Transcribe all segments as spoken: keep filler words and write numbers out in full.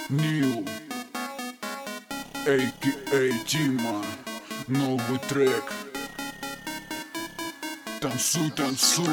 Нил, а ка а Дима, новый трек. Танцуй, танцуй.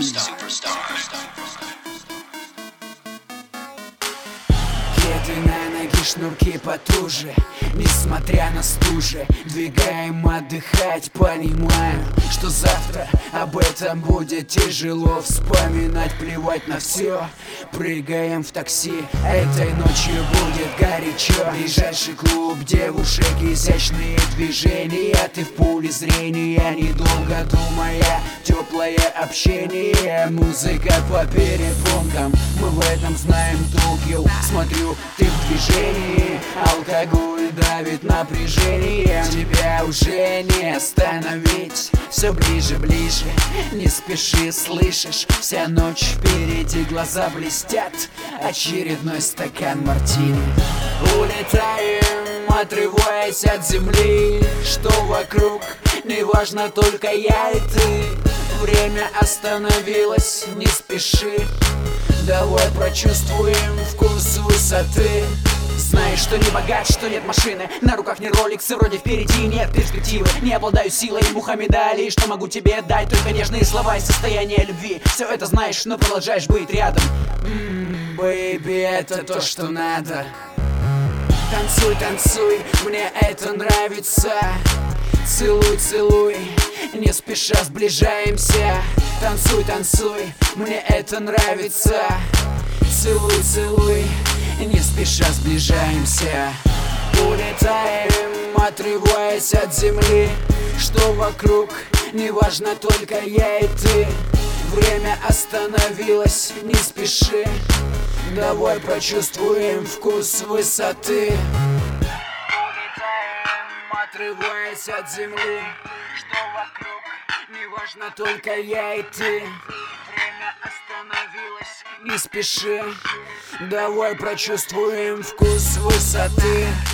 Кеды на ноги, шнурки потуже. Несмотря на стужи, двигаем отдыхать. Понимаю, что завтра об этом будет тяжело вспоминать. Плевать на все, прыгаем в такси. Этой ночью будет горячо. Ближайший клуб девушек, изящные движения. Ты в поле зрения, недолго думая. Теплое общение, музыка по перепонкам. Мы в этом знаем толк. Смотрю, ты в движении, алкоголь давит напряжение. Тебя уже не остановить. Все ближе, ближе, не спеши, слышишь? Вся ночь впереди, глаза блестят. Очередной стакан мартини. Улетаем, отрываясь от земли. Что вокруг, неважно, только я и ты. Время остановилось, не спеши. Давай прочувствуем вкус высоты. Знаешь, что не богат, что нет машины. На руках не роликсы, вроде впереди нет перспективы. Не обладаю силой Мухаммеда Али. Что могу тебе дать? Только нежные слова и состояние любви. Все это знаешь, но продолжаешь быть рядом. Ммм, бэйби, это то, что надо. Танцуй, танцуй, мне это нравится. Целуй, целуй, не спеша сближаемся. Танцуй, танцуй, мне это нравится. Целуй, целуй, не спеша сближаемся. Улетаем, отрываясь от земли. Что вокруг, неважно, только я и ты. Время остановилось, не спеши. Давай прочувствуем вкус высоты. Отрываясь от земли, что вокруг, неважно, только я и ты. Время остановилось, не спеши. Давай прочувствуем вкус высоты.